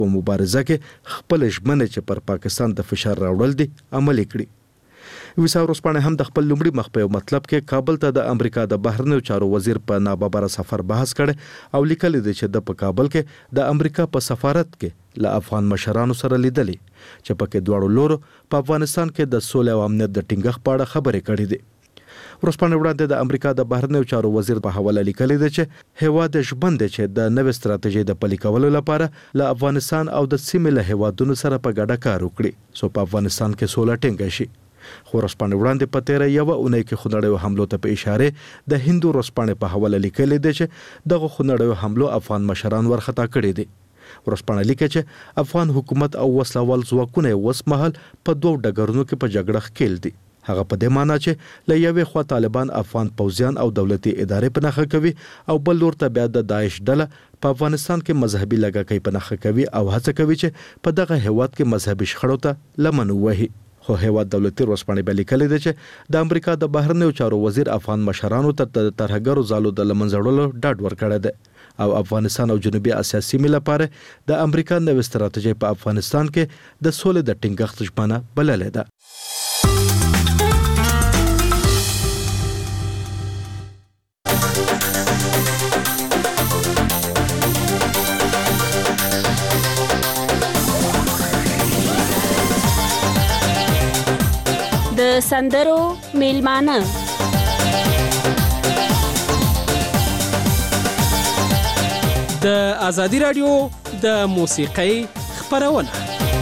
په مبارزه کې خپل ژمنه چې پر پاکستان د فشار راوړل دي عملي کړي. ویسا ورځپاڼه هم د خپل لومړي مخ په مطلب کې کابل ته د امریکا د بهرنیو چارو وزیر په ناببره سفر بحث کړي او لیکلي دي چې په کابل کې د امریکا په سفارت کې له افغان مشرانو سره لیدلي چې پکې دواړو لورو په افغانستان کې د سولې او امنیت د ټینګښت په اړه خبرې کړې دي. ورځپاڼه وړاندې د امریکا د بهرنیو چارو وزیر په حواله لیکلي دي چې هیواد ژمن دی چې د نوې ستراتیژۍ د پلي کولو لپاره له افغانستان او د سیمې له هیوادونو سره په ګډه کار وکړي څو په افغانستان کې سوله ټینګه شي. خو ورځپاڼه وړاندې په تیره یوه اونۍ کې خونړیو حملو ته په اشاره د هندو ورځپاڼې په حواله لیکلي دي چې دغه خونړیو حملو افغان مشران ورخطا کړي دي. ورځپاڼه لیکي چې افغان حکومت او وسلوال ځواکونه وسمهل په دوه ډګرونو کې په جګړه ښکېل دي. هغه په دې معنی چې له یوې خوا طالبان افغان پوځیان او دولتي ادارې په نښه کوي او بل لور ته بیا د داعش ډله په افغانستان کې مذهبي لږکۍ په نښه کوي او هڅه کوي چې په دغه هیواد کې مذهبي شخړو ته لمن ووهي. خو هیواد دولتي ورځپاڼې به لیکلي دي چې د امریکا د بهرنیو چارو وزیر افغان مشرانو ته د ترهګرو ځالو د له منځه وړلو ډاډ ورکړی دی او افغانستان او جنوبي اسیا سیمې لپاره د امریکا نوې ستراتیژۍ په افغانستان کې د سولې د ټینګښت ژمنه بللې ده. د سندرو میلمانه د ازادي رادیو د موسیقۍ خبرونه.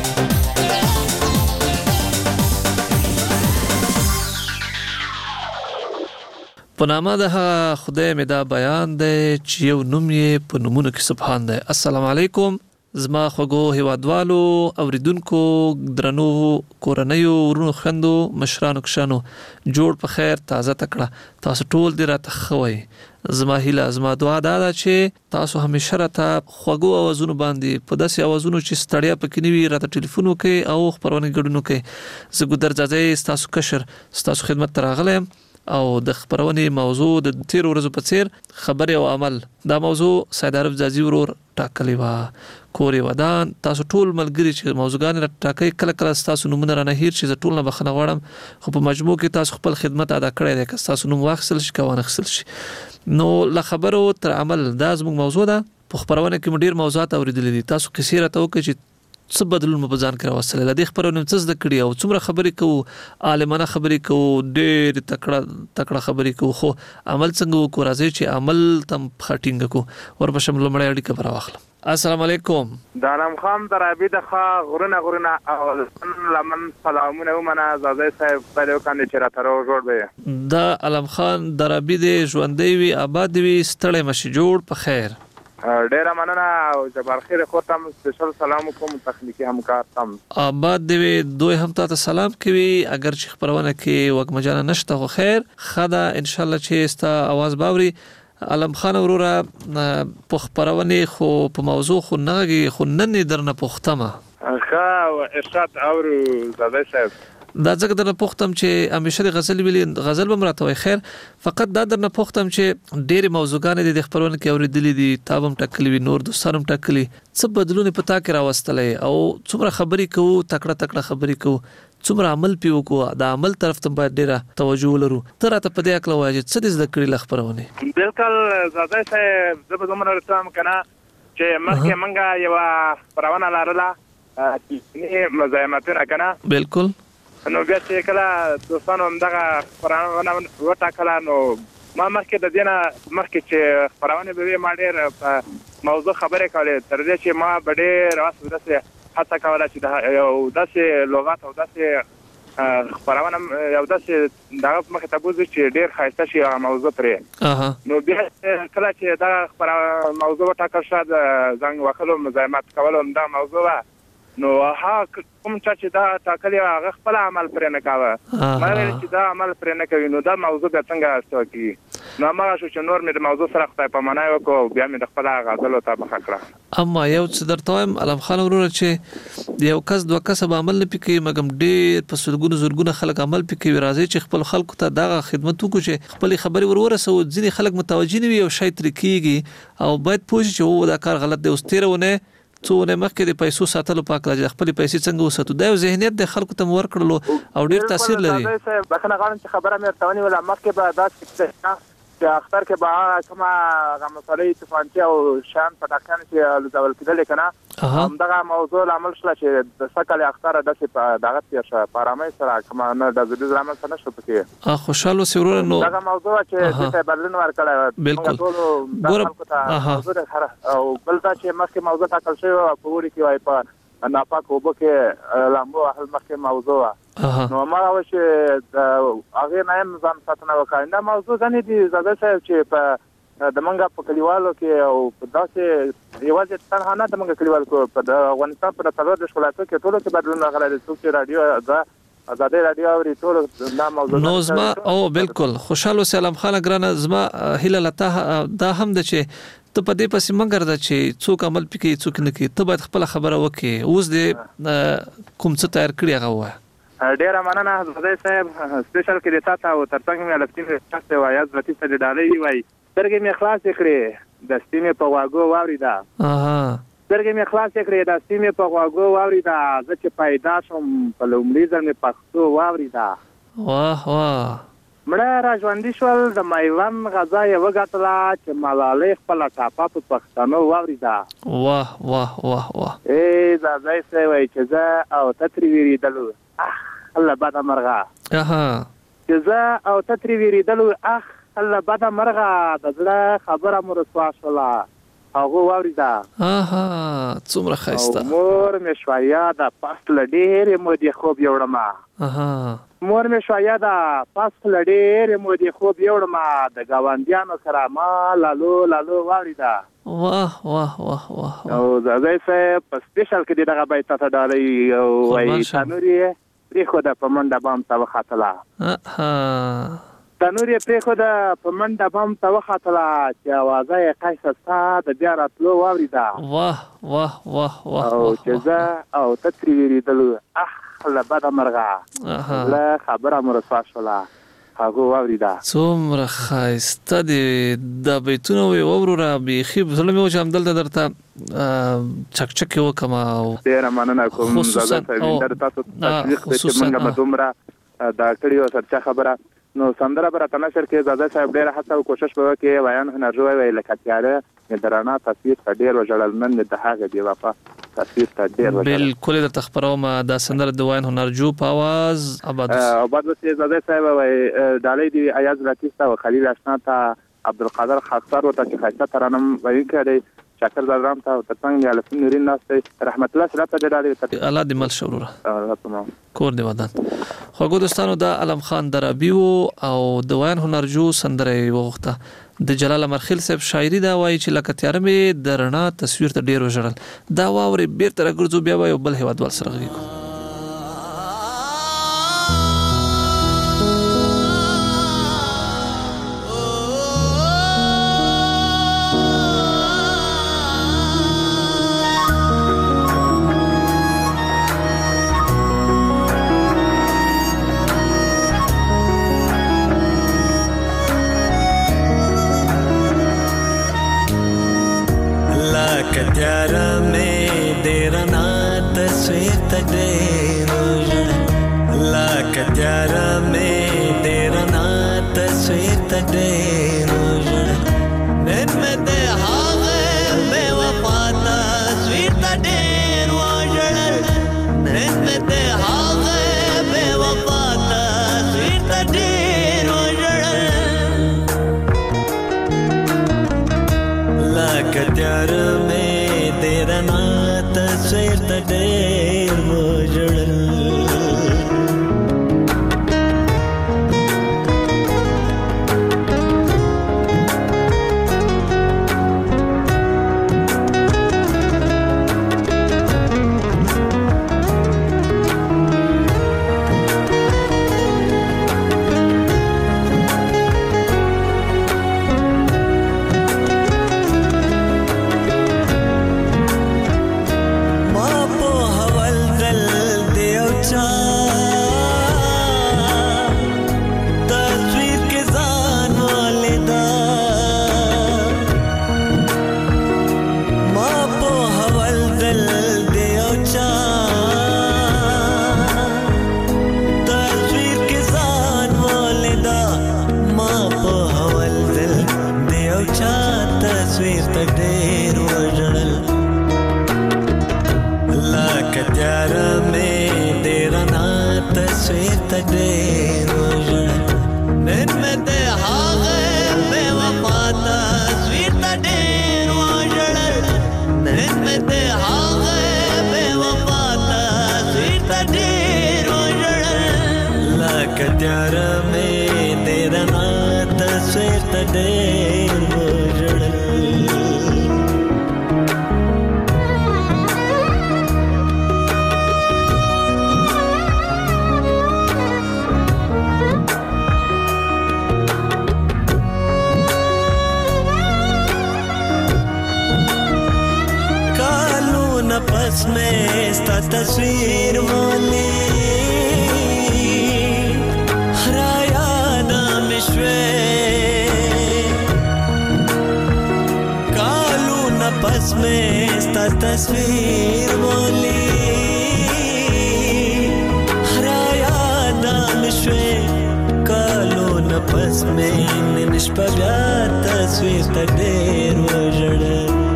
په نامه د خدای مې دا بیان دی چې یو نوم یې په نومونو کې سبحان دی. السلام علیکم زما خوږو هیوادوالو اوریدونکو درنو کورنیو ورونو خویندو مشرانو کشانو جوړ په خیر تازه تکړه تاسو ټول دې راته خوي. زما هیله زما دعا دا ده چې تاسو همیشه راته خوږو اوازونو باندې په داسې اوازونو چې ستړیا پکې نه وي راته ټلیفون وکړئ او خبرونه ګډون وکړئ. زه ګودر ځاځی ستاسو کشر ستاسو خدمت ته راغلی او د خبرونې موضوع د تیر ورځو په څیر خبرې او عمل دا موضوع سید عرب ځاځي ورور ټاکلی و کورې ودان. تاسو ټول ملګری چې موضوعګان را ټاکي کله کله تاسو نومونه را نه هیر شي زه ټول نه بخنه غواړم خو په مجموع کې تاسو خپل خدمت ادا کړی دی که تاسو نوم واخیستل شي که وانه اخیستل شي. نو له خبرو تر عمل دا زموږ موضوع ده. په خبرونه کې ډیر موضوعات اوریدلې دي. تاسو کیسې راته وکړئ چې څه بدلون په ځان کې راوستل لدې خبرونه څه زده کړی او څومره خبرې کوو عالمانه خبرې کوو ډېر تکړه خبرې کوو خو عمل څنګه وکړو راځي چې عمل تم خټینګ کو ورپسې ملمړی اړیکه پر واخلم. السلام علیکم. دالم خام درابی د ښه غرونه او لمن سلامونه ومنه زازی صاحب په کاندي چې راته جوړ دی. دا علم خان درابی دی ژوندۍ وي آباد وي ستړی مشي جوړ په خیر. ډیره مننه او جبار خیر خو تم سپیشل سلام کوم تخنیکی همکار تم آباد دی دوی هم ته سلام کوي اگر چې خبرونه کې وګ مجانه نشته خو خیر خدا ان شاء الله چې ستا आवाज باوري. علم خان وروره په خبرونه خو په موضوع خو نهږي خو نن درنه پختمه ښه ارشاد او زاده صاحب دا ځکه درنه پختم چې همیشه د غزل ویلي غزل به مرته وي خیر فقط دا درنه پختم چې ډېر موضوعګان دي د خبرونه کې اوریدلې دي تابم ټکلی وي نور دوستانم ټکلی څه بدلون پتا کې راوستلې او څومره خبرې کوو تکړه خبرې کوو څومره عمل پیو کو دا عمل طرف ته باید ډېره توجه ولرو. تر ته په دې اکل وایي څه دې زده کړی لخبرونه بالکل زاده صاحب زه به زموږ رسام کنه چې مخکې منګه یو پرونه لارله چې مزاحمتونه کنه بالکل نو بیا چې کله دوستانو همدغه خبرونه وټاکله نو ما مخکې د دې نه مخکې چې خبرونه به وي ما ډېر په موضوع خبرې کولې تر دې چې ما به ډېر وخت داسې هڅه کوله چې یو داسې لغات او داسې خبرونه یو داسې دغه مخې ته بوځي چې ډېر ښایسته شي هغه موضوع پرې. نو بیا کله چې دغه موضوع وټاکل شوه د زنګ وهلو مزاحمت کولو همدغه موضوع وه نو کوم چې دا ټاکلې هغه خپل عمل پرې نه کاوه ما ویل چې دا عمل پرې نه کوي نو دا موضوع بیا څنګه استوا کیږي. نو هغه شو چې نور مې د موضوع سره خدای پامانای وکړو بیا مې د خپل غزلو ته مخه کړه. اما یو څه درته وایم علم خان وروره چې یو کس دوه کس به عمل نه پکې مګم ډېر په سلګونو زرګونه خلک عمل پکې راځي چې خپل خلکو ته دغه خدمت وکړي چې خپل خبرې ورورسو ځینې خلک متوجي نه وي او شاید تر کېږي او باید پوه شي چې دا کار غلط دی اوس تیرونه څونه مخکې د پیسو ساتلو پاک د خپل پیسې څنګه وساتو دا ذهنیت د خلکو ته ورکړلو او ډیر تاثیر لري. بخنه غواړم چې خبره مې ورته ونیوله مخکې به دا چې اختر کې به کومه هغه مسالې توفانچې او شیان په ټاکنه کې لوځول کېدلې که نه همدغه موضوع لامل شوله چې د سږ کال اختر داسې په دغه تېر شه په ارامۍ سره کومه نه د زلزلې رامنځته نه شو پکې خوشحال اوسې وروره. نو دغه موضوع چې دې ته بدلون ورکړی بالکل ټولو دا خلکو ته موضوع او بل دا چې مخکې موضوع ټاکل شوی وه په اوړي کې وایي په ناپاک اوبه کې لامبو وهل مخکې موضوع وه نو ما وایي چې د هغې نه هم ځان ساتنه وکړئ. دا موضوع ځنې دي زاده صاحب چې په د منګه په کلیوالو کې او په داسې یوازې تنها نه د منګه کلیوالو کې په د افغانستان په 14 ولایتو کې ټولو کې بدلون راغلی دی. څوک چې راډیو د ازادي راډیو اوري ټولو دا موضوع نو زما او بالکل خوشحال اوسې علم خان ګرانه زما هیله لته دا هم ده چې ته په دې پسې مګر ده چې څوک عمل پکې څوک نه کوي ته باید خپل خبره وکړې. اوس دې کوم څه تیار کړی هغه ووایه. ډیره مننه زاده صاحب سپیشل کې د تا او ترڅنګ مې الفتین شخص وایي عزت ته ډالۍ وایي سترګې مې خلاص کړې د سیمې په واګو واوریدا سترګې مې خلاص کړې د سیمې په واګو واوریدا زه چې پیدا شوم په لومړي ځل مې پښتو واوریدا واه واه مړه را ژوندي شول د میوند غزا یې وګټله چې ملالۍ خپله ټاپه په پښتنو واوریدا. واه واه واه واه زاده صاحب وایي چې زه او ته ترې وېرېدلو الله بده مرغه چې زه او ته ترې وېرېدلو الله بده مرغه د زړه خبره مو رسوا شوله هغه واوریدا. څومره ښایسته مور مې شوه یاده پس له ډېرې مودې خوب یوړمه مور مې شوه یاده پس له ډېرې مودې خوب یوړمه د ګاونډیانو سره ما لالو لالو واوریدا. واه واه واه واه او زاده صاحب په سپیشل کې دې دغه بیت ته ډالۍ وایي تنور یې پرېښوده په منډه بام ته وختله تنور یې پرېښوده په منډه بام ته وختله چې اوازه یې قیصه ستا د بیا راتلو واوریدا. واه واه واه واه او چې زه او ته ترې وېرېدلو له بده مرغه له خبره مو رسوا شوله هغه واوریدا. څومره ښایسته دي دا بیتونه وې وروره بیخي زړه مې و چې همدلته درته چکچکې وکړم. ډېره مننه کوم زاده صاحب تاسو تصدیق دی چې موږ به دومره دا کړي او سرچه خبره نو سندره به راته نشر کې زاده صاحب ډېره هڅه او کوشش به وکړي ویان هنرجو وایي لکه تیاره مې د رڼا تصویر ته ډېر وژړل نن مې د هغې بې وفا تصویر ته ډېر وژړل. بالکل یې درته خپروم دا سندره د ویان هنرجو په اواز آباد اوسې زاده صاحب وایي ډالۍ دي ایاز لطیف ته او خلیل اشنا ته عبدالقادر خاکسار ورته چې ښایسته ترانم ویونکی دی شاکر زادرام ته ترڅنګ مې الفین نورین ناست دی رحمت الله صاحب ته ډالۍ الله دې مل شه وروره کور دې ودان. خوږو دوستانو دا علم خان درابي و او د ویان هنرجو سندره یې وغوښته. د جلال امرخیل صاحب شاعري دا وایي چې لکه تیاره مې د رڼا تصویر ته ډېر وژړل دا واورې بیرته راګرځو بیا به یو بل هېوادوال سره غږېږو. تیارا میں دیرا نا تصویر تڈیر لاک تیارا میں دیرا نا تصویر تڈیر نن میں دے ہاغے بے وفا تصویر تڈیر نن میں دے ہاغے بے وفا تصویر تڈیر لاک تیارا میں तेरा ना तस्वीर त ढेर मोजड़ल تیار में तेरा ना तस्वीर तडेर वजड़ नैन में ते हागे बेवफा तस्वीर तडेर वजड़ नैन में ते हागे बेवफा तस्वीर तडेर वजड़ लाख तैयार में तेरा ना तस्वीर तडेर वजड़ बस में इसका तस्वीर वाले हराया नाम कालू न बस में इसका तस्वीर वाले हराया नाम कालू न बस में निष्पव्या तस्वीर तडेर वजड़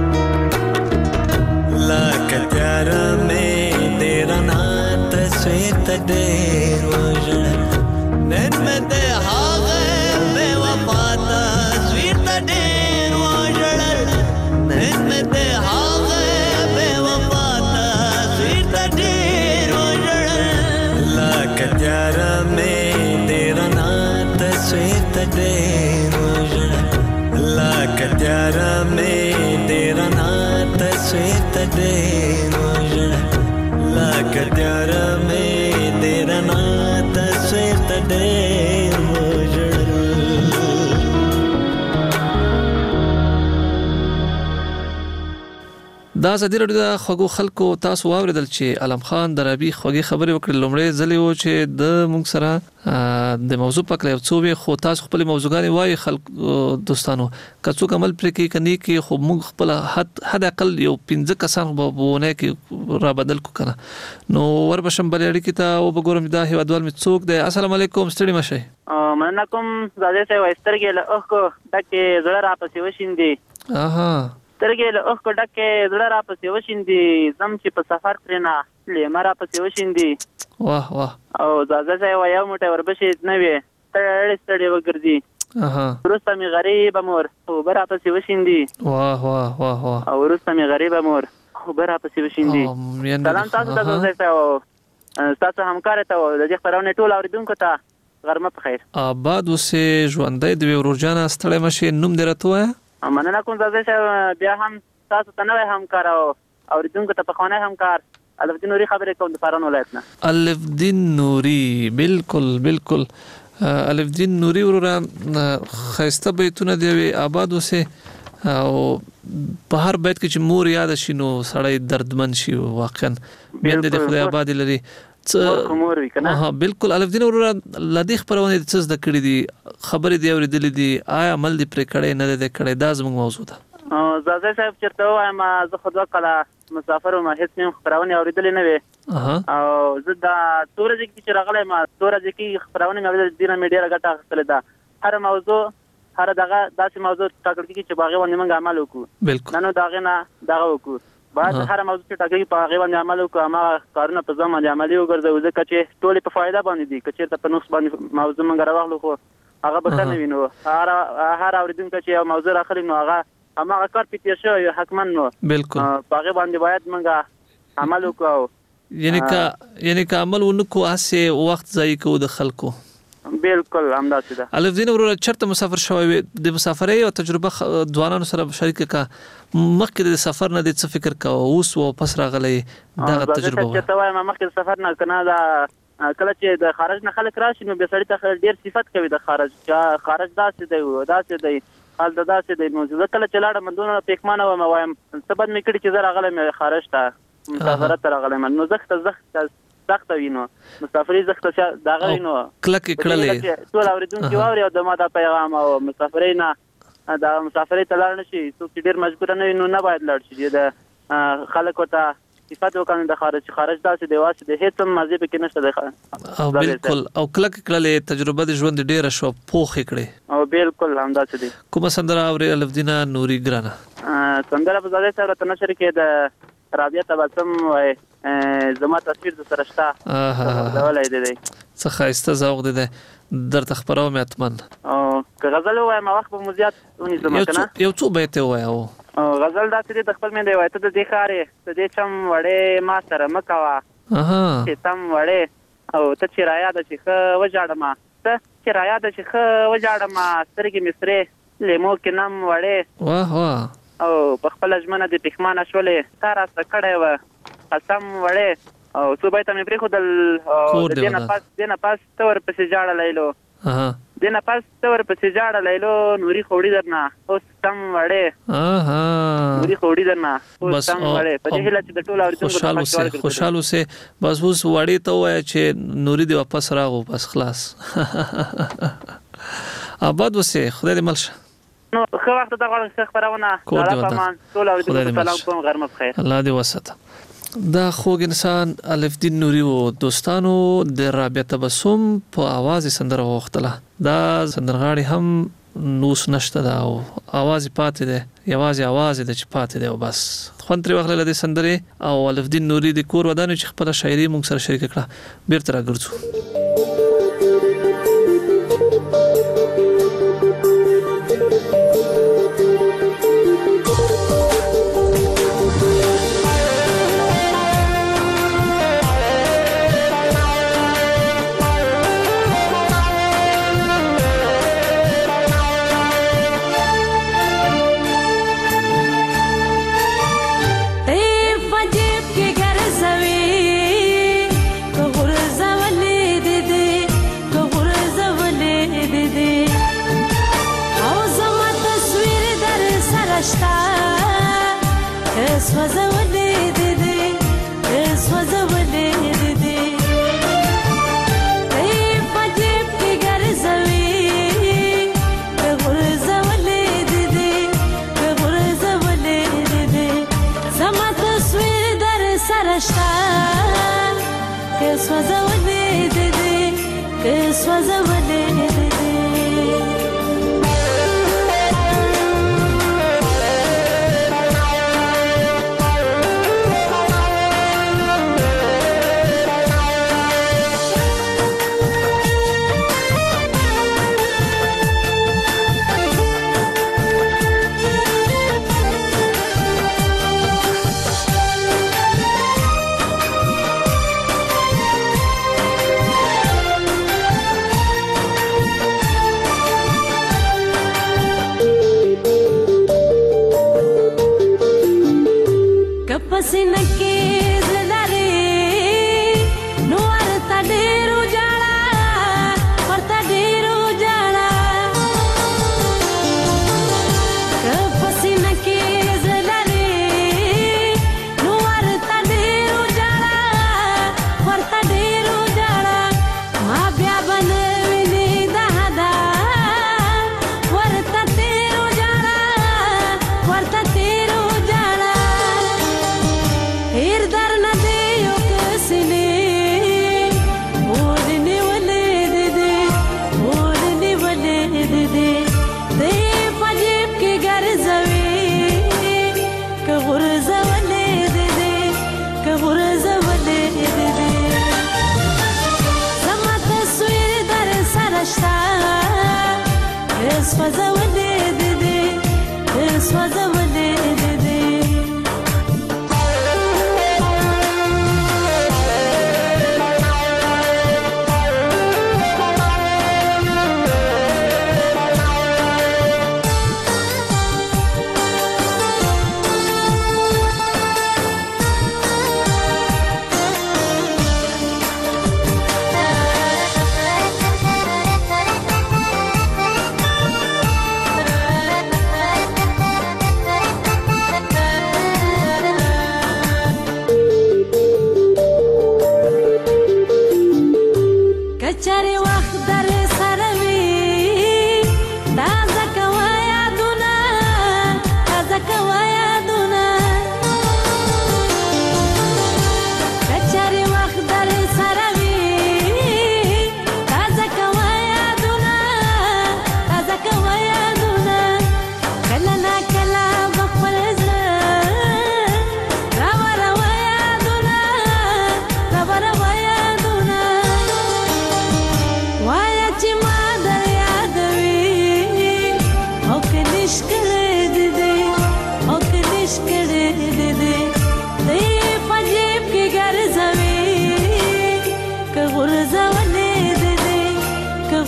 लाख प्यार में तेरा ना तस्वीर तडेर वजड़ नैन में ते हागे बेवफा तस्वीर तडेर वजड़ नैन में ते हागे बेवफा तस्वीर तडेर वजड़ लाख प्यार में तेरा ना तस्वीर तडेर वजड़ लाख प्यार में तेरा ना तस्वीर तडेर वजड़ लाख प्यार में तेरा ना तस्वीर तडेर वजड़ دا ازادي راډیو د خوږو خلکو تاسو واوریدل چې علم خان درابي خوږی خبرې وکړې لومړی ځلې و چې د موږ سره د موضوع په اړه څو به خو تاسو خپل موضوعګانې وایي خلک دوستانو کڅو کمل پر کې کني کې خو موږ خپل حد اقل یو 15 کسان وونه کې را بدل کو کنه نو وربشم بلېړي کې ته او وګورم دا هیوادوال می څوک دی السلام علیکم ستړي مشه منکم زاده سه وسترګې له اوخ دکې زړه را پسې وشیندي اها سترګې له اوخ ډکې زړه را پسې وشیندي زم چې په سفر ترنه لمر را پسې وشیندي واه واه او زاده سه یو موټه وربشې نه وي ستړي وګرځي اها ورسته می غریب مور او برا پسې وشیندي واه واه واه واه او ورسته می غریب مور او برا پسې وشیندي سلام تاسو ته زاده سه تاسو همکار ته د دې خبرونه ټول اوریدونکو ته غرمه په خیر آباد وسه ژوندۍ د ورجانه ستړي مشه نوم درته مننه کوم زاده بیا هم تاسو ته نوې همکار او اوریدونکو ته په خانه همکار الف دین نوري خبرې کوم د فران ولایت نه الف دین نوري بالکل بالکل الف دین نوري ورته خسته بیتونه دی آباد وسه او په هر بیت کې چې مور یاد شي نو سړی دردمن شي واقعا بیا د خدای آباد لري مور وی کنه ها بالکل الف دین ورته لدی خبرونه د څه د کړې دي خبرې دی اوریدلې دي آیا عمل دی پر کړې نه دی کړې دا زموږ موضوع ده زاده صاحب چرته وایم زه خو دوه کله مسافر ما هیڅ نیم خبرونه اوریدلې نه وي او زه دا تورځ کې راغلی ما تورځ کې خبرونه مې اوریدلې دینه میډیا راګټه اخیستل ده هر موضوع هر دغه داسې موضوع ټاکل کیږي چې باغې باندې موږ عمل وکړو بالکل نو دغه نه دغه وکړو بعد هر موضوع چې ټاکل په هغه باندې عمل وکړو ما کارونه په ځم باندې عملي وګرځو ځکه چې ټول په فائدہ باندې دي کچې ته په نقص باندې موضوع موږ راوغلو خو هغه به نه وینو هر اوریدونکو چې یو موضوع راخلي نو هغه کار پیټ شو یو حکمن نو بالکل په هغه باندې باید موږ عمل وکړو یعنی که عمل ونکو اسه وخت ضایع کو د خلکو بالکل همداسې ده الف دین ورور چرته مسافر شوی د مسافرۍ او تجربه ځوانانو سره شریک کا مخکې د سفر نه د څه فکر کا اوس و پس راغلی دا تجربه چې ته وایم مخکې د سفر نه کنه دا کله چې د خارج نه خلک راشي نو به سړی ته ډیر صفات کوي د خارج داسې دی حال داسې دی نو زه کله چې لاړم دونه پېکمانه وم وایم سبد مې کړي چې زه راغلی خارج ته مسافرت راغلی نو زخت وینو مسافرۍ زخت دغه وینو کلک کړلې ټول اوریدونکو واوري او د ما دا پیغام او مسافرۍ نه دا مسافرۍ ته لاړ نشي څوک چې ډیر مجبور نه وي نو نه باید لاړ شي د خلکو ته صفات وکړي د خارج داسې دی واسه د هیڅ مزه پکې نشته او بالکل او کلک کړلې تجربه د ژوند ډیره شو پوخ کړې او بالکل همداسې دی کومه سندره اوري الف دین نوري ګرانه سندره په ځای سره تنشر کې د رابعه تبسم وای زما تصویر د سره شته ولای دی څه خایسته ذوق دی در تخبرو مې اتمن او که غزل وایم وخت په مزيات ونی زما کنه یو څو بیت وایو غزل دا چې د خپل مې دی وای ته د دې خارې ته دې چم وړې ما سره مکوا چې تم وړې او ته چې را یاد چې خ وجاړم ته چې را یاد چې خ وجاړم سترګې مصری لیمو کې نم وړې واه واه او په خپل ژمنه د پښمانه شولې تا را سکړې و قسم وړې او صوبای ته مې پری خدل دینه پاس تور پسې جاړه لیلو دینه پاس تور پسې جاړه لیلو نوري خوړی درنه اوس تم وړې نوري خوړی درنه اوس تم وړې په دې هله چې د ټول اوریدونکو خوشاله سه بس اوس وړې ته وای چې نوري دی واپس راغو بس خلاص آباد وسه خدای دې ملشه نو خو وخت دا غواړم خبرونه الله پامان ټول اوریدونکو سلام کوم غرمه بخیر الله دې وساته دا خوږ انسان الف دین نوري و دوستانو د رابعه تبسم په आवाज سندره وختله دا سندرغاړي هم نوس نشته دا او आवाज پاتې ده یوازې आवाज د چ پاتې ده او بس خونتري وغله د سندره او الف دین نوري د کور ودانو چې خپل شاعري مونږ سره شریک کړه بیرته راګرځو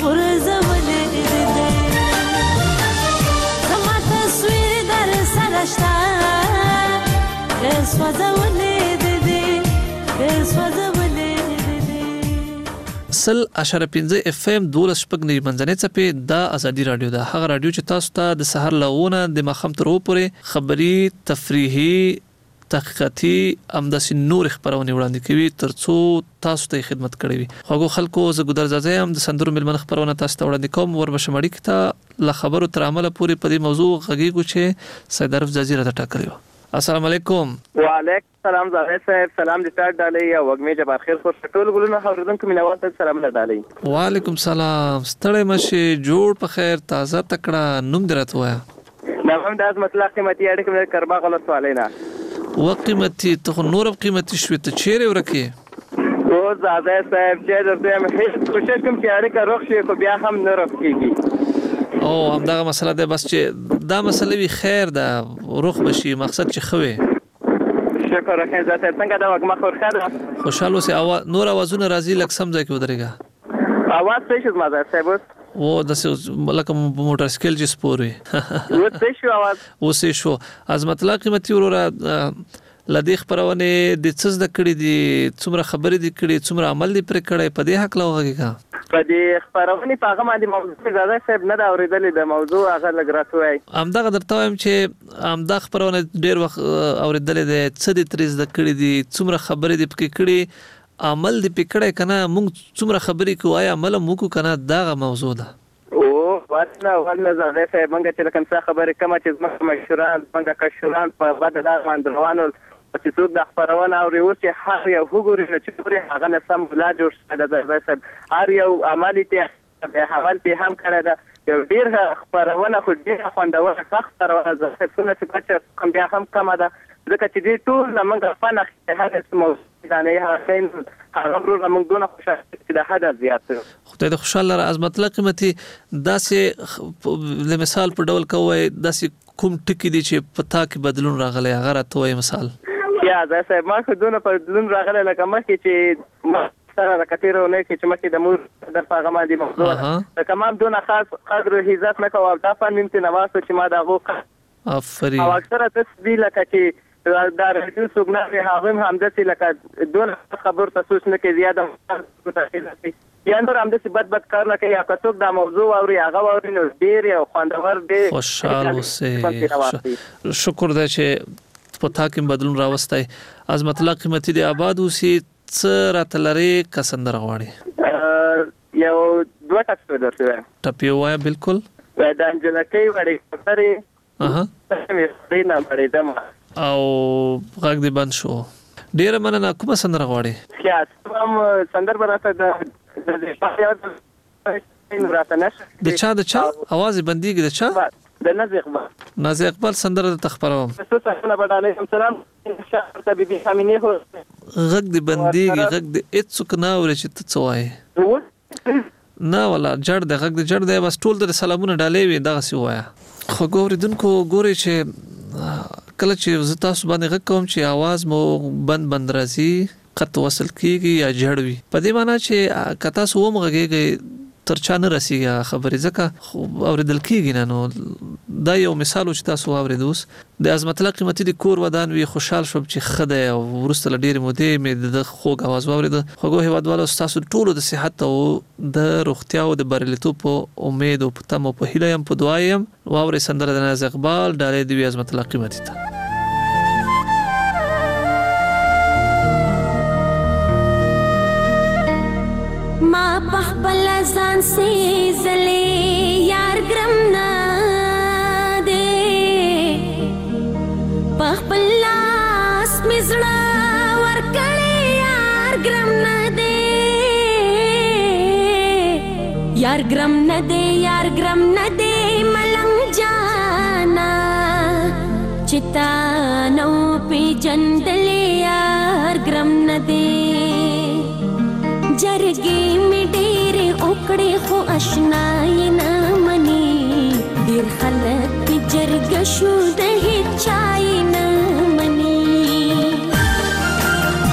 غرزولې دې زما تصویر در سره شته سوځولې دې سوځولې سل اشاره 15 اف ام 12 شپږ نوي منځنۍ څپې دا ازادي رادیو ده هغه رادیو چې تاسو ته د سحر لونه د مخم تر پورې خبري تفریحي تحقیقاتي امداسي نور خبرونه وړاندې کوي ترڅو تاسو ته خدمت کړي وي خو خلکو زه ګدر زازه هم د سندرو ملمن خبرونه تاسو ته وړاندې کوم وربشمړی کته ل خبرو تر عمله پورې په دې موضوع غږیږو چې سید عرف جزیره ته ټاکلی و السلام علیکم وعلیکم السلام زاهد صاحب سلام دې ستاسو ډالۍ او وګمې جبار خیر خو ټول ګلونه اوریدونکو مینوال ته سلام ډالۍ وعلیکم السلام ستړی مشه جوړ په خیر تازه تکړه نوم درته وایا نوم د عظمت الله قیمتي اړیکې مې کربا غلط سوالینا وقیمتي ته نور قیمتي شوي ته چیرې ورکه او زاهد صاحب چې درته هیڅ کوشش کوم چې اړیکه روغ شي خو بیا هم نه روغ او همدغه مسله ده بس چې دا مسله وی خیر ده روغ بشي مقصد چې خوي شکر راکې ذاته څنګه دا وګما خور خیر خوشاله سي نور اوازونه راځي لکه سم ځای کې ودرېګا اواز څه شي زما صاحب و د لکه موټر سایکل چې سپوري و څه شو اواز و څه شو عظمت الله قیمتي وروره لدی خبرونه د څه د کړي دي څومره خبرې دي کړي څومره عمل دي پر کړي په دې حق لوغږي کا په دې خبرونه په هغه باندې موضوع زړه صاحب نه دا اوریدلې د موضوع هغه لګراتوي امداغه درته وایم چې امدا خبرونه ډېر وخت اوریدلې دي څه د تریز د کړي دي څومره خبرې دي پکې کړي عمل دي پکړه کنه موږ څومره خبرې کوی عمل موږ کنه داغه موضوع ده او والله زړه صاحب موږ چې کوم څه خبرې کوم چې موږ مشران موږ کشران په بده لار باندې روانو چې څوک د خبرونه او ریوس هر یو وګوري چې پرې هغه نه سم بلا جوړ شته د صاحب هر یو عملي ته به حوال به هم کړی دا یو ډیر خبرونه خو ډیر خوندور سخت خبرونه زه څنګه چې کوم بیا هم کومه ده ځکه چې دې ټول موږ په نه هغه موضوع نه هغه هغه موږ دونه خوشاله چې د حد زیات خدای د خوشاله عظمت الله قیمتي داسې د مثال په ډول کوی داسې کوم ټکی دي چې پتا کې بدلون راغلی هغه راته وای مثال یا زه صاحب ما خو دونه په بدلون راغلی لکه مخکې چې سره راکټیرونه کې چې مخکې د مور د هغه باندې موضوع ده کمام دونه خاص قدر او عزت نه کوم دا فن ممکن نواسو چې ما دا غو افرین او اکثره تسبیح لکه چې دا رجل سګنه هغه هم داسې لکه دونه خبر تاسو نه کې زیاده یا نور هم داسې بد کار نه کوي یا کڅوک دا موضوع او هغه اوري نو ډیر او خوندور دی خوشاله اوسئ شکر ده چې په تاکم بدلون راوستای عظمت الله قیمتي دی آباد اوسې څه راتلری کسندر غواړي یو دوه ټاکس درته ټپی وای بالکل دا انجلکې وړي سره مې نه پړې دم او غږ دی بند شو ډیر مننه کومه سندر غواړي خلاص کوم سندر براته د چا आवाज بنديږي د چا د نازي اقبال سندر ته خبروم سلام ته بيبي خامنه هو غږ دی بنديږي غږ دی اڅوک نه اوري چې ته څوای نه ولا جړ د غږ دی جړ دی بس ټول د سلامونه ډالې وي دغه سی وایا خو ګوریدونکو ګوري چې کله چې زه تاسو باندې غږ کوم چې आवाज مو بند راځي قط وصل کیږي یا جړوي په دې معنی چې کتا سو مغږیږي ترچا نه رسیږي خبرې ځکه اوریدل کیږي نه نو دا یو مثال چې تاسو اوریدوس د عظمت الله قیمتي د کور ودان وی خوشحال شوم چې خدای او ورسته ډیر مودې مې د خوږ आवाज واورید خوګو هیوادوالو تاسو ټول د صحت او د روغتیا او د بریالیتوب په امید او په تم او په هیله يم په دعا يم واوري سندره د ناز اقبال ډالې دی عظمت الله قیمتي ته ما بخبل ځان سي زلي یار ګرم نه دي بخبل لاس مزړه ور کړي یار ګرم نه دي یار ګرم نه دي یار ګرم نه دي ملنګ جانا چتا نو پی جندل یار ګرم نه دي جرګي می ډېر اوکړې خو آشنای نه مني ډېر خلک په جرګ شو د هچای نه مني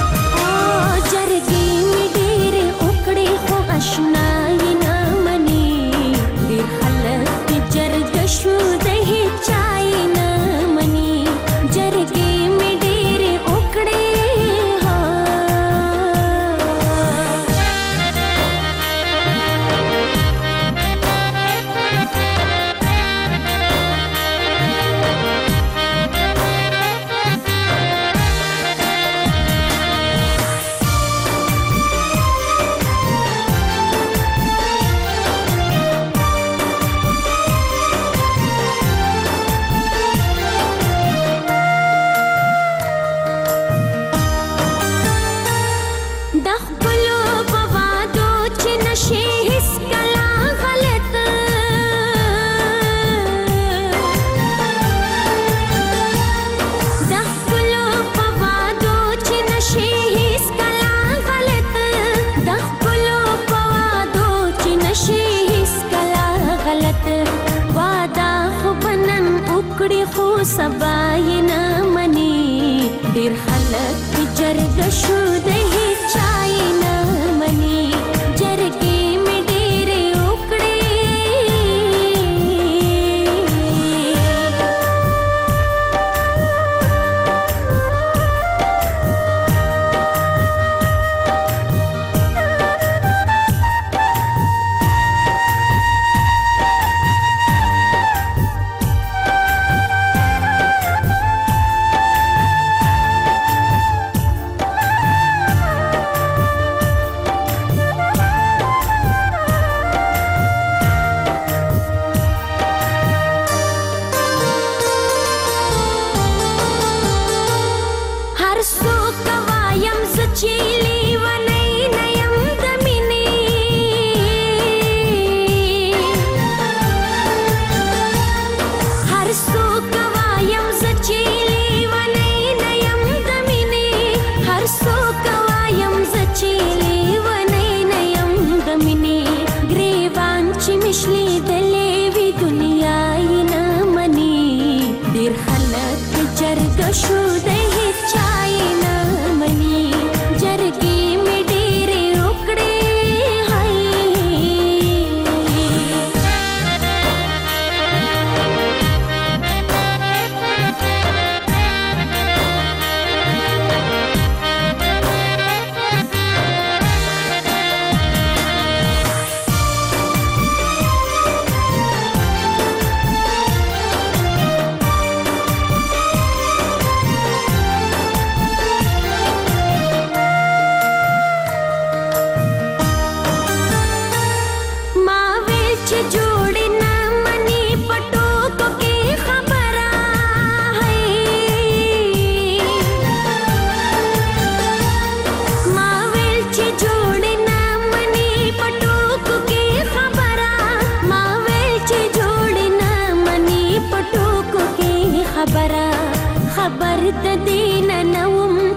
او جرګي می ډېر اوکړې خو آشنای نه مني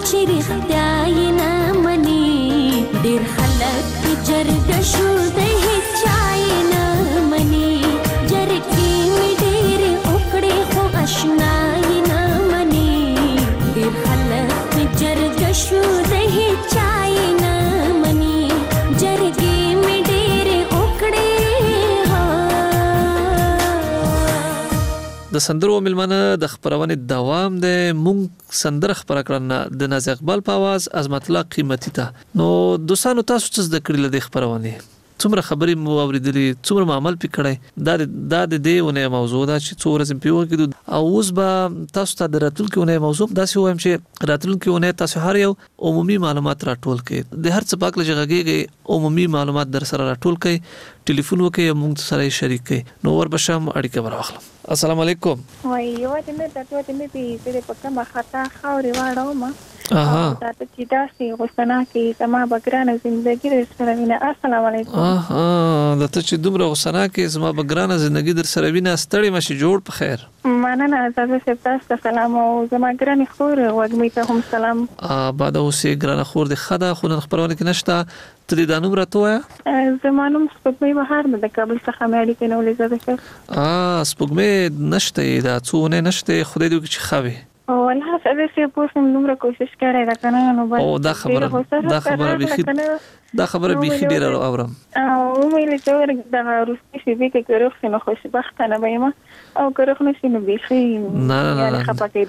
چې رښتیا یې نه مني ډېر خلک جرګه شو د هېڅ چا یې نه مني جرګې مې ډېرې وکړې خو اشنا یې نه مني ډېر خلک جرګه شو د هېڅ چا یې نه مني جرګې مې ډېرې وکړې د سندرو ملمنه د خبرونې دوام د مونږ سندره خبره کړنه د ناز اقبال په आवाज عظمت الله قیمتي ته نو دوستانو تاسو څه زده کړل د خبرونې څومره خبرې مو اوریدلې څومره عمل پکړای دا د دې ونه موضوع دا چې څو ورځې په وګړو او اوس به تاسو ته د راتلونکي ونه موضوع داسې وایم چې راتلونکي ونه تاسو هر یو عمومي معلومات راټول کړئ د هر څه پاک لږه عمومي معلومات در سره راټول کړئ ټلیفون وکړئ موږ سره شریک کړئ نو وربشم اړیکه براخلم السلام علیکم وای یو د مې د دوه د مې په دې پکه ما خطا خاورې واړو ما دا ته چې داسې غوښتنه کې زما بګرانه ژوندۍ در سره وینه السلام علیکم دا ته چې دومره غوښتنه کې زما بګرانه ژوندۍ در سره وینه ستړي مشي جوړ په خیر مننه زه به تاسو سلام او زما ګرانه خور وګمې ته هم سلام بعد اوسې ګرانه خور د خدا خو نن خبرونه کې نشته ترې دا نوم راته وایا زما نوم سپوږمۍ بهار د کابل څخه مې اړیکې نولې زده کړ سپوږمۍ نشته دا څونه نشته خدای دې چې خوي والله زه چې پوسم نومره کوشش کړی دا کنه نو او دا خبره بيخي ډیره اورم او مې له تور د روسي شي به کې روخ نو خوشبختانه بېما او کروخ نشي نو بيخي نه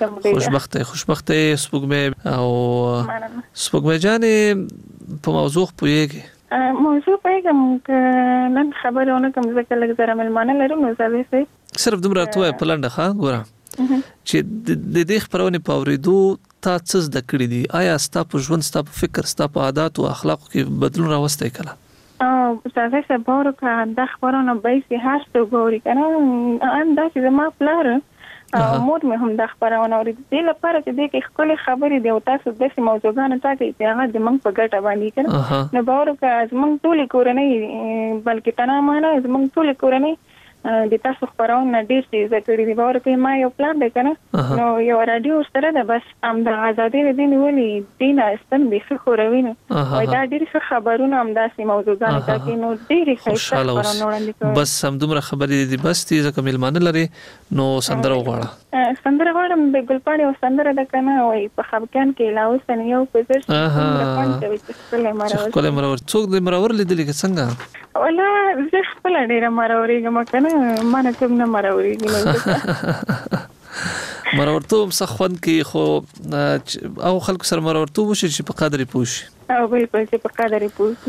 خوشبخته سپوږمۍ او سپوږمۍ جانې په موضوع پوهیږي موضوع پیغام نن خبرونه کوم ځکه لږ زره ملمانه لرم نو زه صرف دومره توه پلنډه ښه ګورم چې د دې خبرونه په اوریدو تا څه زده کړې دي آیا ستا په ژوند ستا په فکر ستا په عادت او اخلاق کې بدلون راوستي کله زه څه بورو کا د خبرونه به سي هاشته ګوري کنه ان دا چې ما پلار مور مې هم د خبرونه اورید دي لپاره چې د کې خپل خبرې دی او تاسو د سیمه موضوعګانو ته کې هغه د منځ په ګټه باندې کنه نو بورو کا زمونږ ټول کورنۍ بلکې تنه مانه زمونږ ټول کورنۍ د تاسو خبرونه ډیر څه ذکر دي ورته ما یو پلان دی کنه نو یو رادیو سره ده بس ام د آزادۍ د دین ولي دینه استن به خوروینه وای دا ډیر څه خبرونه هم داسې موضوعګانو ته کې نو ډیر ښه خبرونه وړاندې کوي بس هم دومره خبرې دي بس دې ځکه ملمانه لري نو سندره وغواړه سندره غواړم د ګلپاڼې او سندره د کنه وای په خبرګان کې لاوسن یو پوزیشن خپل مرور څوک د مرور لیدل کې څنګه ولا زه خپل ډیره مرورېږم کنه مانه کوم نه مرورېږم مرورتوب سخوند کې خو او خلکو سره مرورتوب وشي چې په قدر پوش او به په قدر پوش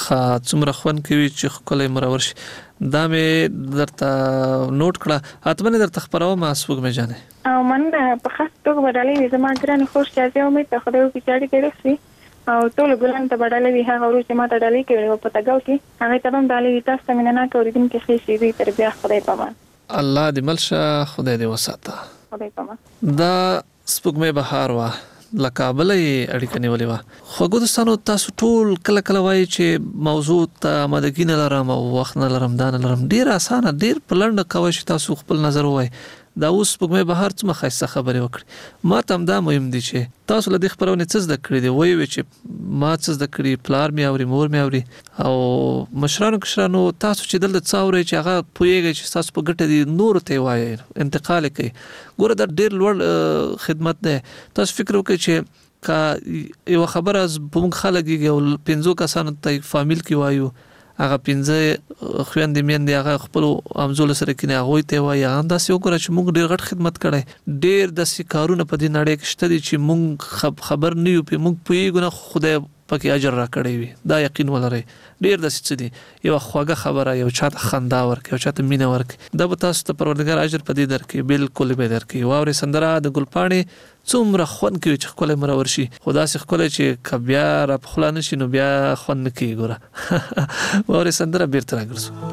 څومره خوند کوي چې خپل مرور شي دا مې درته نوٹ کړه اتمنه درته خبرو ما سپوږمۍ جانې او من په خاص توګه بدلې زما ګرانه خوش چې امید ته خدای په چاړي کې رسي او ټول ګلان ته بدلې وی هغه ورو چې ما ته ډالې کې په تاګو کې هغه ته هم ډالې تاسو مینه نه کوي دم کې خې شي تر بیا خدای پامان الله دې ملشه خدای دې وساته خدای پامان دا سپوږمۍ بهار وا لکابلې اړیکه نیولې وا خو ګوستانو تاسو ټول کله کله وایي چې موضوع ته آمادګی نه لرم او وخت نه لرم دا نه لرم ډیر اسانه ډیر پلنډ کوي چې تاسو خپل نظر وایي دا اوس سپوږمۍ بهار څه مخایسته خبرې وکړي ما ته هم دا مهم دي چې تاسو له دې خبرونه څه زده کړی دی وایي چې ما څه زده کړی پلار مې اوري مور مې اوري او مشرانو کشرانو تاسو چې دلته څاوري چې هغه پوهیږي چې تاسو په ګټه دي نور ته وایي انتقال کوي ګوره دا ډیر لوړ خدمت ده تاسو فکر وکړئ چې کا یو خبره از بوم خلګي او 15 کسانو ته فامیل کې وایو هغه 15 خويندې میندې هغه خپل امزول سره کې نه غوي ته وایي دا څه وکړه چې موږ ډیر غټ خدمت کړي ډیر د سکارونه په دې نړۍ کې شته دي چې موږ خبر نه یو په موږ پویګو نه خدای پکې اجر را کړی وي دا یقین ولرئ ډیر د څه دي یو خواږه خبره یو چاته خندا ورک یو چاته مینه ورک دا به تاسو ته پروردګار اجر پدې درکې بالکل به درکې واوري سندره د ګلپاڼې څومره خوند کوي چې خپل مرور شي خدا سي خپل چې کبیا را خپل نشي نو بیا خوند کوي ګوره واوري سندره بیرته راګرځو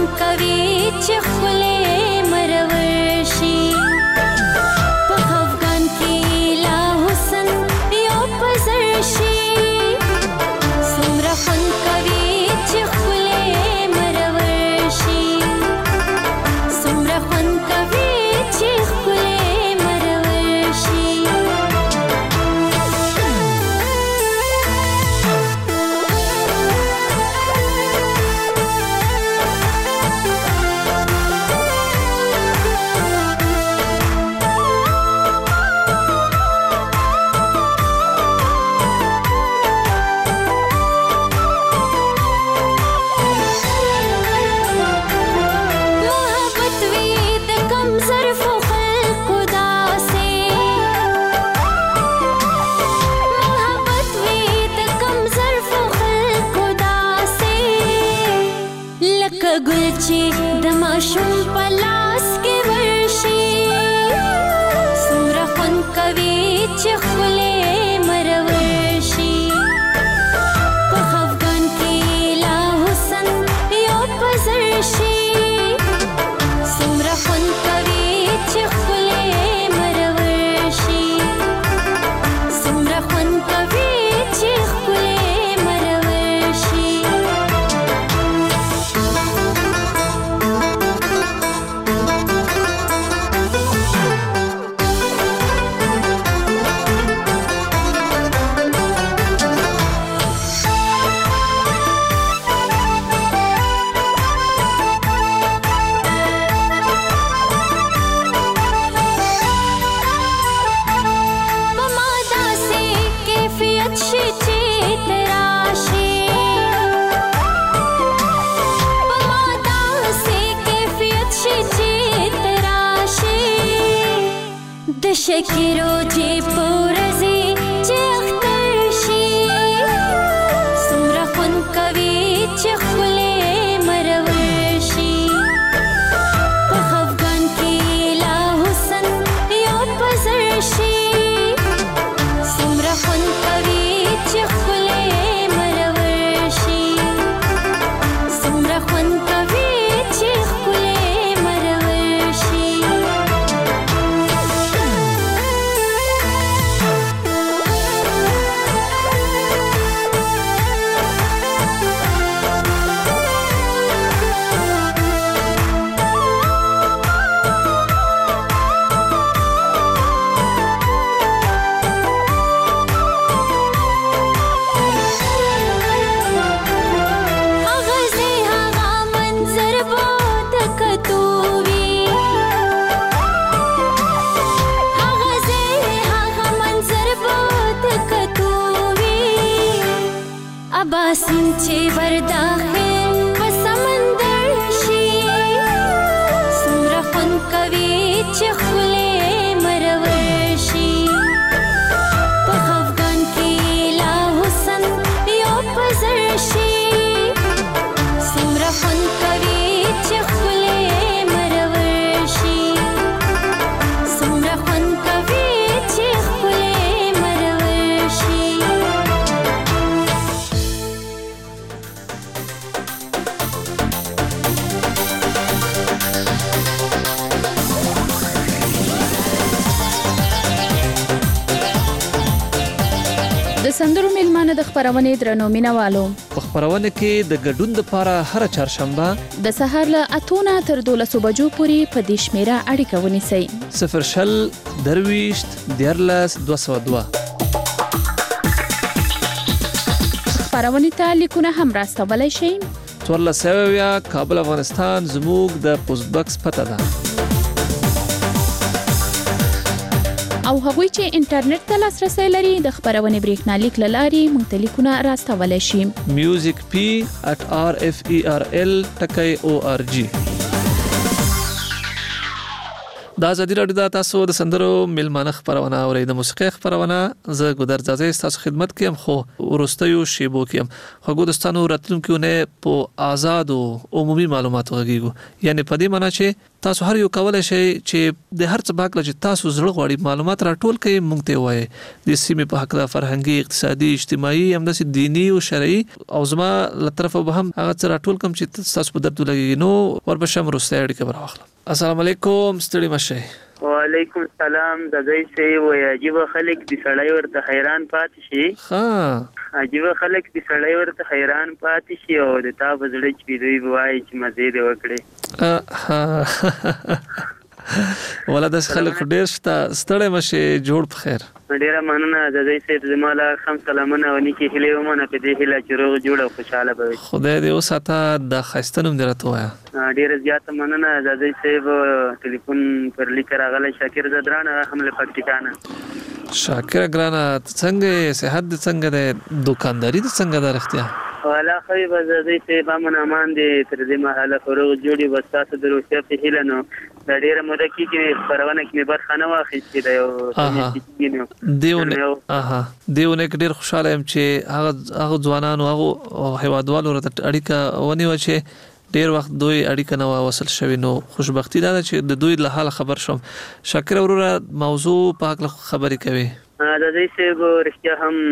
چې خپل مرور شي په افغان چې د ماشوم په لاس کې ورشي څومره خوند کوي چې خولې مرورشي په خفګان کې لا حسن یو په زر شي څومره خوند کوي چې خولې مرورشي څومره خوند کوي چې خولې مرورشي شکیرو جی پورزی چه اختر شی سمرا خون کوي چې خولې مرور شي په خفګان کې لا حسن یو په زر شي سمرا خون کوي چې خولې مرور شي سمرا خون کوي چې خولې مرور شي باسم چې ورداخل په سمندر شي څومره خوند کوي چې خولې مرور شي په خفګان کې لا حسن یو په زر شي څومره خوند کوي چې خولې مرور شي څومره خوند کوي چې خولې مرور شي د سندرو میلمانه د خبرونې درنو مینوالو په خبرونه کې د ګډون لپاره هر چهارشنبه د سهار له 8 نه تر 12 بجو پورې په دې شمیره اړیکه ونیسئ 0 درويشت دیرلس 202 خبرونې ته لیکونه هم راستولی شئ 14 کابل افغانستان زموږ د پوسټ باکس پته ده او هغوی چې انټرنیټ ته لاسرسي لري د خبرونې بریښنالیک له لارې موږ ته لیکونه راستولی شي musicp@rferl.org دا ازادي راډیو د تاسو د سندرو میلمانه خبرونه او د موسیقي خبرونه زه ګودر ځاځي تاسو خدمت کوم خو ورستیو شیبو کوم خو ګودستانو راتلونکو نه په آزاد او عمومي معلوماتو غږیږي یعنی په دې معنی چې تاسو هر یو کولای شئ چې د هر څه باک لږ تاسو زړه غوړي معلومات راټول کړئ مونږ ته وایي د سیمې په حق د فرهنګي اقتصادي اجتماعي همداسې دینی او شرعي او زما له طرفه به هم هغه څه راټول کوم چې تاسو په درد لګي نو وربشم روسته اړیکه براخله السلام علیکم ستړي مشه وعلیکم السلام د دې سي وای عجیب خلک د سړی ورته حیران پاتې شي ها عجیب خلک د سړی ورته حیران پاتې شي او د تا بزړه چې دوی وای چې مزه دې وکړي ولادت خلک ډیر ستړي مشه جوړ په خیر ډیر مننه د دې سي زماله خم سلامونه ونی کې هلي ومنه په دې هله چې روغ جوړ او خوشاله به خدای دې وساته د خاستنوم درته وایا ډیر زیات مننه د دې سي ټلیفون پر لیک راغله شاکر زدران حمله پکتیکانه شاکر ګرانه څنګه صحت څنګه ده دکانداري څنګه ده رښتیا والا خو به دې سي په من امان دي تر دې محله فروغ جوړي وساسه دروسه په هلنو د ډیر موده کې پرونه کې برخانه واخیستې ده یو دیونه ډیر خوشاله يم چې هغه ځوانانو هغه هیوادوالو ورته اړیکه ونیو چې ډیر وخت دوی اړیکه نه وصل شوی نو خوشبختی دا چې د دوی له حال خبر شوم. شاکر وروره موضوع په حق خبرې کوي. د دې چې رښتیا هم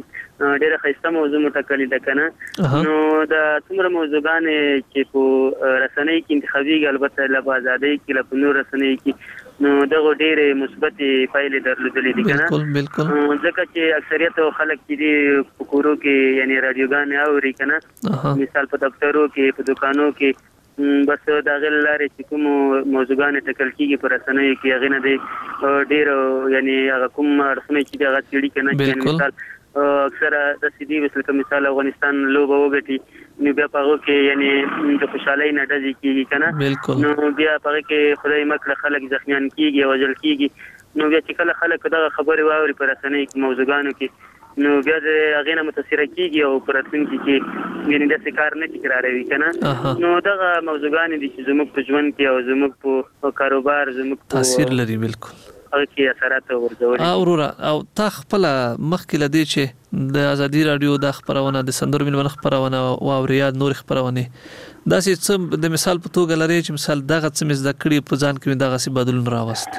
ډیره ښایسته موضوع متکلې ده کنه نو د څومره موضوعګانې چې په رسنۍ کې انتخابي البته له آزادۍ کې له نور رسنۍ کې نو دغه ډېرې مثبت پایلې درلودلې دي کنه بالکل ځکه چې اکثریت خلک چې دي په کورو کې یعنی رادیوګانې اوري کنه مثال په دفترو کې په دکانو کې بس دا غل لارې چې کوم موضوعګانې ټکل کیږي پر رسنۍ کې هغه نه دي ډېر یعنی هغه کوم رسنۍ چې هغه چړي کنه چې مثال اکثره د سیدی مثال افغانستان لوبه وګټي نو بیا په هغه کې یعنی د خوشحالۍ نه ډزې کیږي کنه نو بیا په هغه کې خدای مکړه خلک زخمیان کیږي او وژل کیږي نو بیا چې کله خلک دغه خبرې واوري پر رسنۍ کې موضوعګانو کې نو بیا د هغه نه متاثر کیږي او پر راتلونکي کې یعنی د کار نه تکراروي کنه نو دغه موضوعګانې دي چې زموږ په ژوند کې او زموږ په کاروبار زموږ په تاثیر لري. بالکل هغه کې اثرات ورځوري او تا خپل مخکې لدی چې د ازادي رادیو د خبرونه د سندرو ملونه خبرونه او اوریاد نور خبرونه دا چې د مثال په توګه لري چې مثال دغه څه مزد کړی په ځان کې دغه څه بدلون راوست.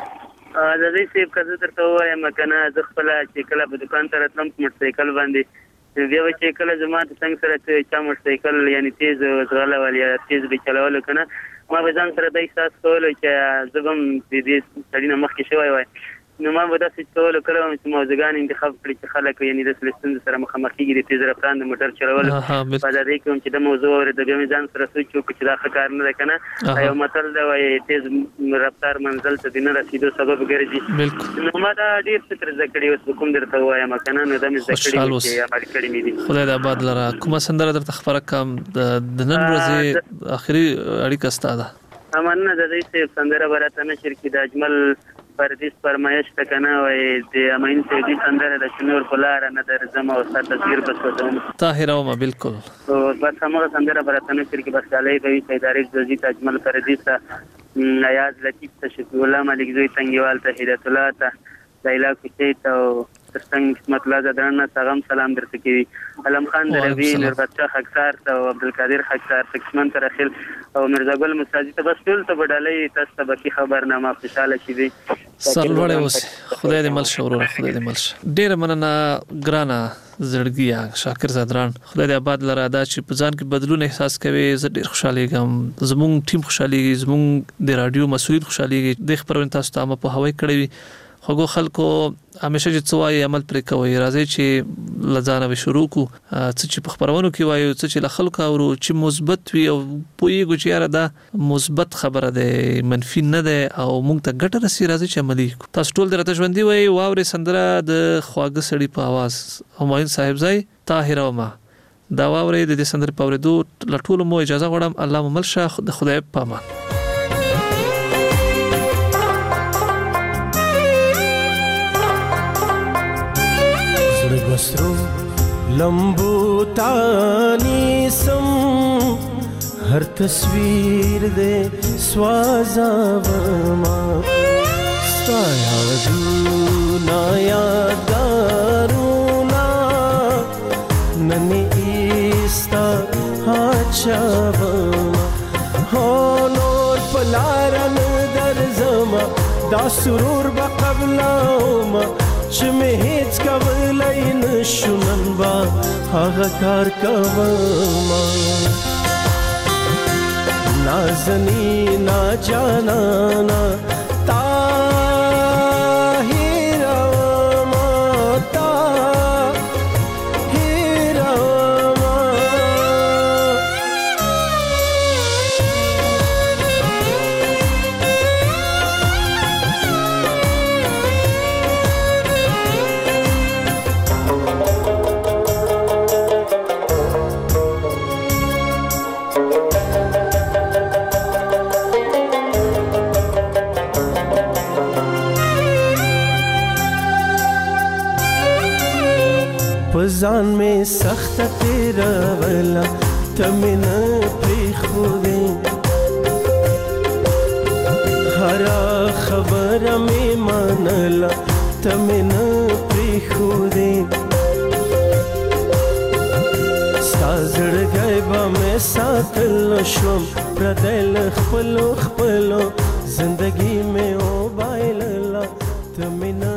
د دې څه کزه درته وایم کنه ز خپل چې کله په دکان ته راتلم موټر سایکل باندې بیا چې کله زما ته څنګه سره چې موټر سایکل یعنی تیز غاله والی تیز به چلول کنه ما به ځان سره د احساس کول چې زبم دې سړی نه مخکې شوی وای نو ما به داسې کول کله چې موضوعګان انتخاب کړی چې خلک یعنی د فلسطین سره مخامخ کیږي د تیز رفتار د موټر چلول په دا دې کوم چې د موضوع اور د بیا ځان سره سوچ وکړ چې دا کار نه کنه یو متل دا وای تیز رفتار منزل ته نه رسیدو سبب ګرځي نو ما دا ډیر ستر ذکرې اوس کوم درته وایم کنه نو دا مې ذکرې چې عمل کړی مې دي خدای د آباد لره کومه سندره درته خبره کوم د نن ورځې اخري اړیکه ستاده امانه د دې سندره برته نشر کې د اجمل پردیس فرمایش تکنه وای د امین سیدی سندره د شنور پلار نه در زما او ست تصویر بسوم طاهر او ما بالکل تو بس هغه سندره برته نشر کې بس علی دوی تدارک جزئی اجمل پردیس نیاز لطیف تشفی الله ملک زوی تنگیوال ته هدایت الله ته لیلا کوچی ته څنګه قسمت الله درنه سلام سلام درته کوي علم خان دروی نوربت شاه خکسار ته عبدالقادر خکسار تکسمن ترخیل او مرزا ګل مساجد ته بس ټول ته بدلې تاسو ته بکی خبرنامه خوشاله شي وي سرلوړې اوس خدای دې مل شو خدای دې مل شو ډېر مننه ګرانه زړګیا شاکر زادران خدای دې آباد لره دا چې په ځان کې بدلون احساس کوي زه ډېر خوشاله یم زموږ ټیم خوشاله یي زموږ د رادیو مسؤلیت خوشاله یي د خبرونو تاسو ته په هوای کړی خو خلکو همیشه چې څوای عمل پر کوي راځي چې لزانه شروع کو چې په خبرونو کې وایو چې له خلکو اورو چې مثبت وي او پویګو چې یاره دا مثبت خبره ده منفي نه ده او موږ ته ګټه رسي راځي چې عملي تاسو ټول درته ژوندۍ وي واوري سندره د خواږه سړي په आवाज همایون صاحب زای طاهر او ما دا واوري د دې سندره په اوریدو لټول مو اجازه غواړم الله مل شه د خدای په امان بسرو لمبو تانی سم ہر تصویر دے سوازا ورما ستایا دونا یادارونا ننی ایستا ہاچا ورما ہونور پلارن در زما دا سرور با قبلاوما چې مې هیڅ کولی نشو نن به هغه کار کومه نازنینا جانانا ځان میں سخت تیرا ولا تمن پریخوی هرا خبر میں منلا تمن پریخوی سازړ گئے با میں ساتل شوم پردل خپلو زندگی میں او بایللا تمینا